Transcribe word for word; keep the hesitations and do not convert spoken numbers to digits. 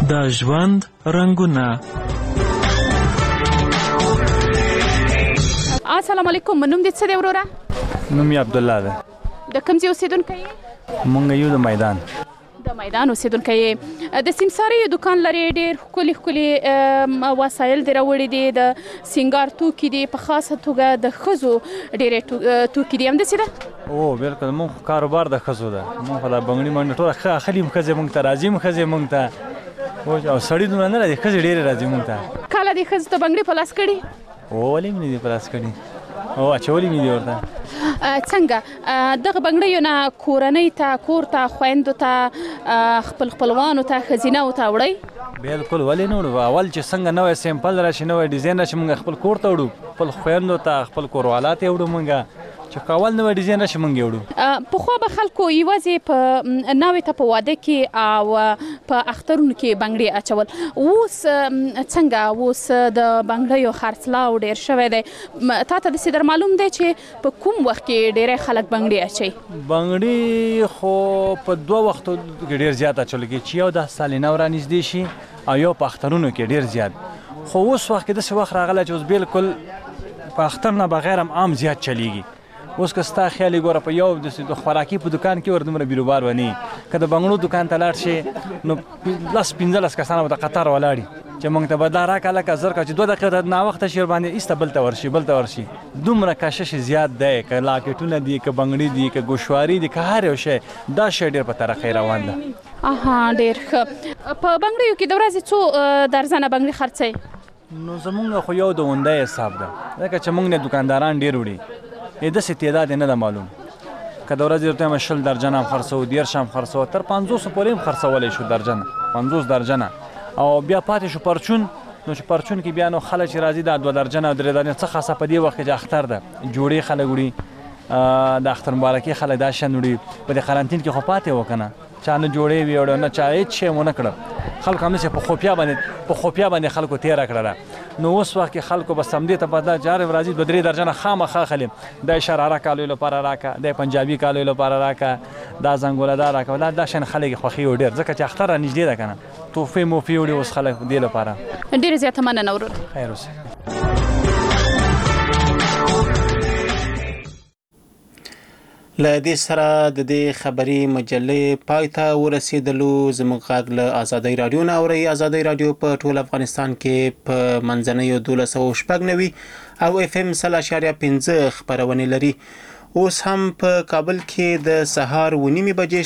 د ژوند رنګونه. السلام علیکم. نوم دې څه دی وروره؟ نوم یې عبدالله ده. د کوم ځای اوسېدونکی یې؟ مونږ یو د میدان د میدان اوسېدونکی یې. د سیمسارې دکان لري، ډېر ښکلي ښکلي وسایل دې راوړي دي، د سینګار توکي دي، په خاصه توګه د ښځو ډېرې توکي دي، همداسې ده؟ او بالکل مونږ کاروبار د ښځو ده. مونږ خو دا بنګړي منډې ټوله ښه اخلي هم ښځې مونږ ته راځي هم ښځې مونږ ته او سړي دومره نه راځي، ښځې ډېرې راځي مونږ ته. کله دې ښځو ته بنګړي په لاس کړي؟ او ولې مې نه دي په لاس کړي، او اچولي مې دي ورته. څنګه دغه بنګړیو نه کورنۍ ته، کور ته، خویندو ته، خپل خپلوانو ته، ښځینهو ته وړئ؟ بالکل، ولې نه وړو. اول چې څنګه نوی سیمپل راشي، نوی ډیزاین راشي، موږ خپل کور ته وړو، خپل خویندو ته، خپل کوروالا ته وړو. موږ چې اول نوی ډیزاین راشي موږ یې وړو. پخوا به خلکو یوازې په ناوې ته په واده کې او په اخترونو کې بنګړي اچول. اوس څنګه؟ اوس د بنګړیو خرڅلاو ډېر شوی دی. تا ته داسې در معلوم دی چې په کوم وخت کې ډېری خلک بنګړي اچوي؟ بنګړي خو په دوه وختو کې ډېر زیات اچول کېږي، چې یو د سالینه ورانږدې شي او یو په اخترونو کې ډېر زیات. خو اوس وخت کې داسې وخت راغلی چې اوس بالکل په اختر نه بغیر هم عام زیات چلیږي. اوس که ستا خیال یې ګوره، په یو د خوراکي په دکان کې ور دومره بیروبار ونی، که د بنګړو دکان ته لاړ شي نو لس پنځلس کسان به د قطار ولاړي چې موږ ته به دا راکړه لکه زر که چې دوه دقیقې ته ناوخته شي ورباندې ایسته بل ته ورشي بل ته ورشي. دومره کشش زیات دی، که لاکټونه دي، که بنګړي دي، که ګوشواري دي، که هر یو شی، دا شی ډېر په ترقۍ روان ده. اها، ډېر ښه. په بنګړیو کې د ورځې څو درزنه بنګړي خرڅوئ؟ نو زمونږ خو یو د اونده حساب ده، ځکه چې موږ نه دوکانداران ډېر وړي، داسې تعداد نه ده معلوم. که د ورځې ورته هم شل درجنه هم خرڅوو، دېرش هم خرڅوو، تر پنځوسو پورې هم خرڅولی شو درجنه، پنځوس درجنه. او بیا پاتې شو پرچون. نو چې پرچون کې بیا نو خلک چې راځي دا دوه درجنه او درې درجنه څه خاصه په دې وخت کې چې اختر ده، جوړې خلک وړي، د اختر مبارکي خلک دا شیان وړي. په دې قرنطین کې خو پاتې و که نه، چا نه جوړې وې وړه، نه چا هېڅ شی ونه کړه. خلکو همداسې په خوپیا باندې په خوپیا باندې خلکو تېره کړله. نو اوس وخت کې خلکو بس همدې ته په دا جار ورځي دوه درې درجنه خامخا اخلي. دا شراره کالیو لپاره راکړه، دا پنجابي کالیو لپاره راکړه، دا زنګوله دا راکړه. دا دا شیان خلک خوښوي ډېر، ځکه چې اختر را نږدې ده که نه، تحفې موفې وړي اوس خلک دې لپاره. ډېره زیاته مننه ورور. خیر اوسه. له دې سره د دې خبري مجلې پای ته ورسېدلو. زموږ غږ له ازادۍ راډیو نه اورئ. ازادۍ راډیو په ټول افغانستان کې په منځنیو دولس سوه شپږ نوي او اف ام سل اشاریه پنځه خپرونې لري. اوس هم په کابل کې د سهار اوه نیمې بجې